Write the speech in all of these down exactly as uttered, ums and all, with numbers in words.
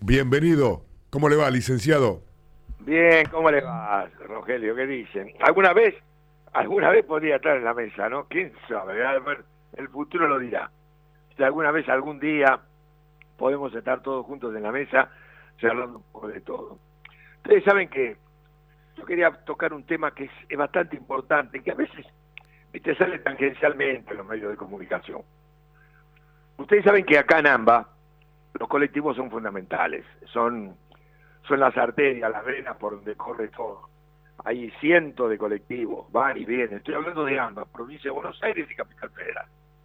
Bienvenido. ¿Cómo le va, licenciado? Bien, ¿cómo le va, Rogelio? ¿Qué dicen? ¿Alguna vez, alguna vez podría estar en la mesa, ¿no? ¿Quién sabe? A ver, el futuro lo dirá. Si alguna vez, algún día, podemos estar todos juntos en la mesa, charlando un poco de todo. Ustedes saben que yo quería tocar un tema que es, es bastante importante, que a veces, viste, sale tangencialmente en los medios de comunicación. Ustedes saben que acá en AMBA, los colectivos son fundamentales, son... son las arterias, las venas por donde corre todo. Hay cientos de colectivos, van y vienen. Estoy hablando de ambas, provincia de Buenos Aires y Capital Federal.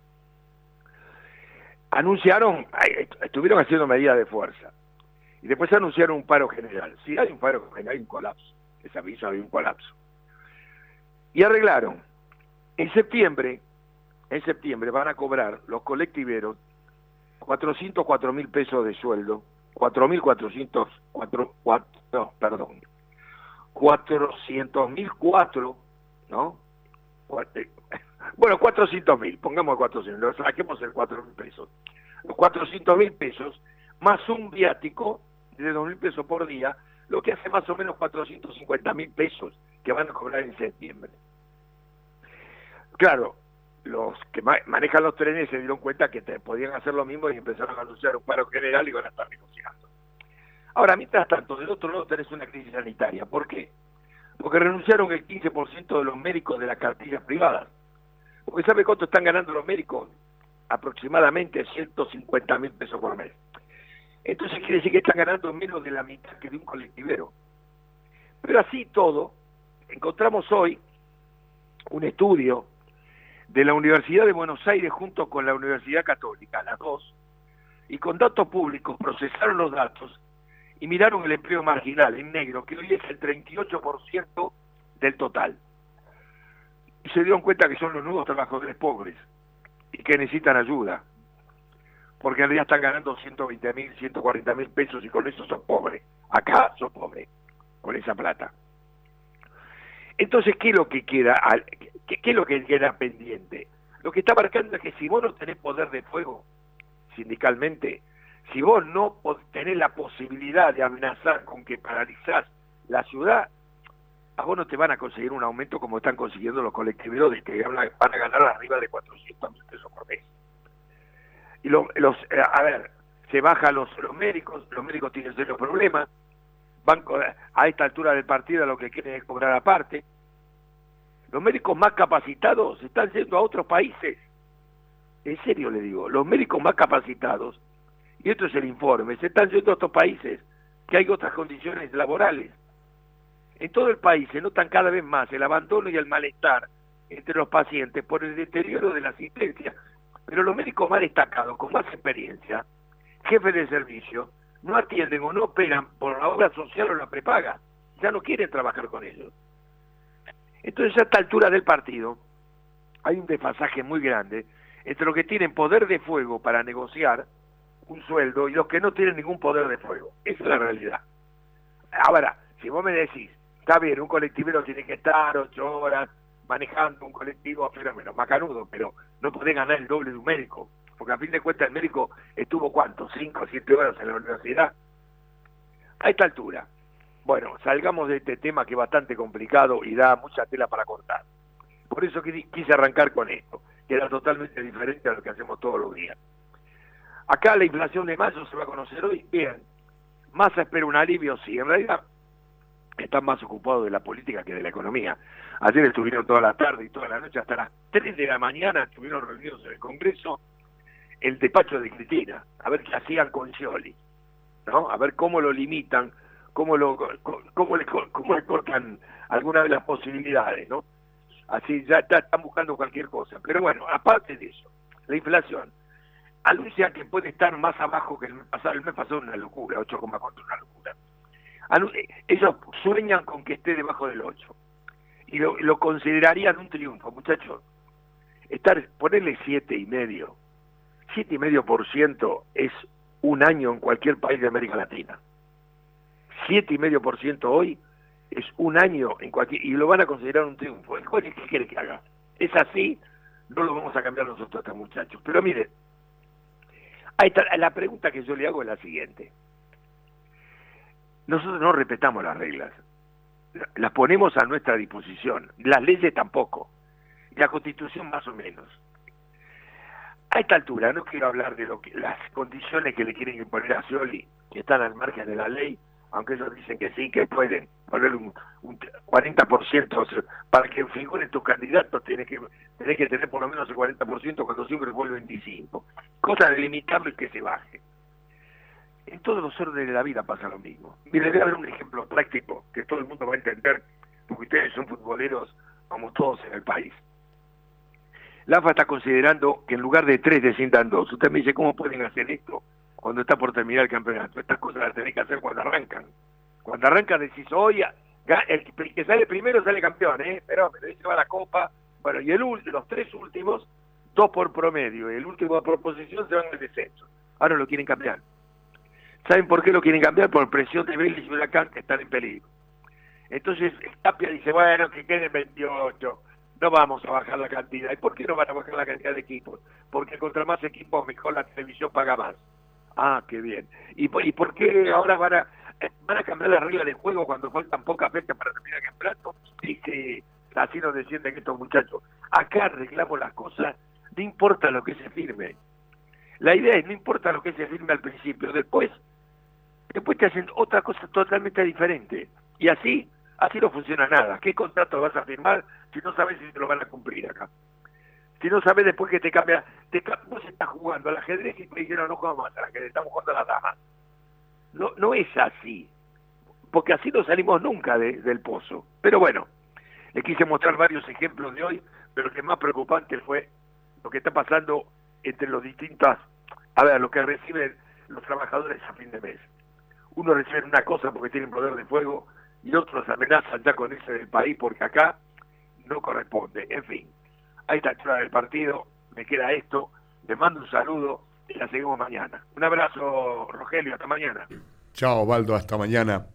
Anunciaron, estuvieron haciendo medidas de fuerza. Y después anunciaron un paro general. Si hay un paro general, hay un colapso. Ese aviso había un colapso. Y arreglaron. En septiembre, en septiembre van a cobrar los colectiveros cuatrocientos cuatro mil pesos de sueldo, cuatro mil cuatrocientos, cuatro, cuatro, no, perdón, cuatrocientos mil cuatro, ¿no? Bueno, cuatrocientos mil, pongamos cuatrocientos, saquemos el cuatro mil pesos. Los cuatrocientos mil pesos, más un viático de dos mil pesos por día, lo que hace más o menos cuatrocientos cincuenta mil pesos que van a cobrar en septiembre. Claro, los que ma manejan los trenes se dieron cuenta que te podían hacer lo mismo y empezaron a anunciar un paro general y van a estar negociando. Ahora, mientras tanto, del otro lado tenés una crisis sanitaria. ¿Por qué? Porque renunciaron el quince por ciento de los médicos de las cartillas privadas. Porque ¿sabe cuánto están ganando los médicos? Aproximadamente ciento cincuenta mil pesos por mes. Entonces quiere decir que están ganando menos de la mitad que de un colectivero. Pero así todo, encontramos hoy un estudio de la Universidad de Buenos Aires junto con la Universidad Católica, las dos, y con datos públicos procesaron los datos y miraron el empleo marginal en negro, que hoy es el treinta y ocho por ciento del total. Y se dieron cuenta que son los nuevos trabajadores pobres y que necesitan ayuda, porque en realidad están ganando ciento veinte mil, ciento cuarenta mil pesos y con eso son pobres. Acá son pobres, con esa plata. Entonces, ¿qué es lo que queda? ¿Qué, qué es lo que queda pendiente? Lo que está marcando es que si vos no tenés poder de fuego, sindicalmente, si vos no tenés la posibilidad de amenazar con que paralizás la ciudad, a vos no te van a conseguir un aumento como están consiguiendo los colectiveros de que van a ganar arriba de cuatrocientos mil pesos por mes. Y lo, los, a ver, se bajan los, los médicos, los médicos tienen serios problemas, van a esta altura del partido lo que quieren es cobrar aparte. Los médicos más capacitados están yendo a otros países. En serio le digo, los médicos más capacitados, y esto es el informe, se están yendo a otros países que hay otras condiciones laborales. En todo el país se notan cada vez más el abandono y el malestar entre los pacientes por el deterioro de la asistencia. Pero los médicos más destacados, con más experiencia, jefes de servicio, no atienden o no operan por la obra social o la prepaga. Ya no quieren trabajar con ellos. Entonces, a esta altura del partido, hay un desfasaje muy grande entre los que tienen poder de fuego para negociar un sueldo y los que no tienen ningún poder de fuego. Esa es la realidad. Ahora, si vos me decís, está bien, un colectivero tiene que estar ocho horas manejando un colectivo, pero menos macanudo, pero no podés ganar el doble de un médico. Porque a fin de cuentas el médico estuvo, ¿cuánto? ¿Cinco o siete horas en la universidad? A esta altura. Bueno, salgamos de este tema que es bastante complicado y da mucha tela para cortar. Por eso quise arrancar con esto, que era totalmente diferente a lo que hacemos todos los días. Acá la inflación de mayo se va a conocer hoy. Bien, Massa espera un alivio, sí, en realidad están más ocupados de la política que de la economía. Ayer estuvieron toda la tarde y toda la noche, hasta las tres de la mañana estuvieron reunidos en el Congreso, el despacho de Cristina, a ver qué hacían con Scioli, ¿no? A ver cómo lo limitan, cómo lo cómo le, cómo le cortan algunas de las posibilidades, ¿no? Así ya, ya están buscando cualquier cosa. Pero bueno, aparte de eso, la inflación anuncia que puede estar más abajo que el mes pasado. El mes pasado una locura, ocho coma cuatro, una locura. Ellos sueñan con que esté debajo del ocho y lo, lo considerarían un triunfo, muchachos. Estar, ponerle siete y medio, siete y medio por ciento es un año en cualquier país de América Latina. Siete y medio por ciento hoy es un año en cualquier, y lo van a considerar un triunfo. ¿Qué quiere que haga? Es así, no lo vamos a cambiar nosotros a estos muchachos. Pero miren, ahí está, la pregunta que yo le hago es la siguiente. nosotros no respetamos las reglas, las ponemos a nuestra disposición, las leyes tampoco, y la Constitución más o menos. A esta altura no quiero hablar de lo que las condiciones que le quieren imponer a Scioli, que están al margen de la ley, aunque ellos dicen que sí, que pueden poner un, un cuarenta por ciento, o sea, para que figuren tus candidatos tenés que, tenés que tener por lo menos el cuarenta por ciento cuando siempre fue el veinticinco por ciento. Cosa de limitarlo y que se baje. En todos los órdenes de la vida pasa lo mismo. Mire, voy a dar un ejemplo práctico que todo el mundo va a entender, porque ustedes son futboleros como todos en el país. La A F A está considerando que en lugar de tres desciendan dos. Usted me dice, ¿cómo pueden hacer esto cuando está por terminar el campeonato? Estas cosas las tenés que hacer cuando arrancan. Cuando arrancan decís, oye, el que sale primero sale campeón, ¿eh? Pero me dice va la copa. Bueno, y el los tres últimos, dos por promedio, y el último por posición se van al descenso. Ahora lo quieren cambiar. ¿Saben por qué lo quieren cambiar? Por presión de Vélez y Huracán, que están en peligro. Entonces Tapia dice, bueno, que queden veintiocho. No vamos a bajar la cantidad. ¿Y por qué no van a bajar la cantidad de equipos? Porque contra más equipos mejor la televisión paga más. Ah, qué bien. ¿Y por, y por qué ahora van a, van a cambiar la regla de juego cuando faltan pocas fechas para terminar el campeonato? Dice, así nos defienden estos muchachos. Acá arreglamos las cosas, no importa lo que se firme. La idea es, no importa lo que se firme al principio, después, después te hacen otra cosa totalmente diferente. Y así, así no funciona nada. ¿Qué contrato vas a firmar si no sabes si te lo van a cumplir acá? Si no sabes después que te cambia, te, vos estás jugando al ajedrez y te dijeron no jugamos al ajedrez, estamos jugando a las damas. No, no es así, porque así no salimos nunca de, del pozo. Pero bueno, le quise mostrar varios ejemplos de hoy, pero lo que más preocupante fue lo que está pasando entre los distintos, a ver, lo que reciben los trabajadores a fin de mes. Uno recibe una cosa porque tienen poder de fuego y otros amenazan ya con irse del país porque acá no corresponde. En fin, ahí está el del partido, me queda esto, les mando un saludo y la seguimos mañana. Un abrazo, Rogelio, hasta mañana. Chao, Osvaldo, hasta mañana.